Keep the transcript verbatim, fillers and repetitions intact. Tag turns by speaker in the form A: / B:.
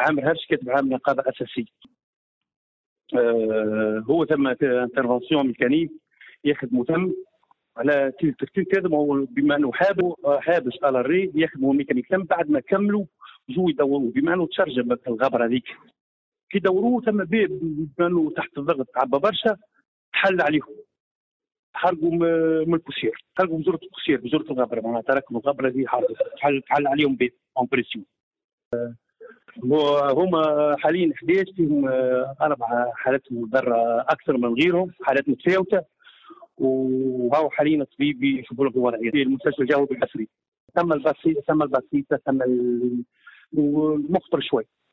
A: عامر هرش كاتب عام نقابه اساسيه. آه هو ثم انترفونسيون ميكانيك يخدموا ثم على تلك هذا بما انه حابوا حابس على الري يخدموا ميكانيك ثم بعد ما كملوا جو يدوروه بما انه تشرجم في الغبره هذيك كي دوروه ثم بما انه تحت الضغط عبى برشا تحل عليهم حرقوا من البوسير حرقوا بزورة البوسير بزورة الغبره معناها تركوا الغبره دي حرقوا تحل تحل عليهم بامبريسيون. هما حاليا احد عشر فيهم اربع حالات مضره اكثر من غيرهم حالات متفاوته وهو حاليا الطبيب يشوفوا له الوضعيه في المستشفى الجوي بالحسري. تم البسيطه تم البسيطه تم المخطر شوي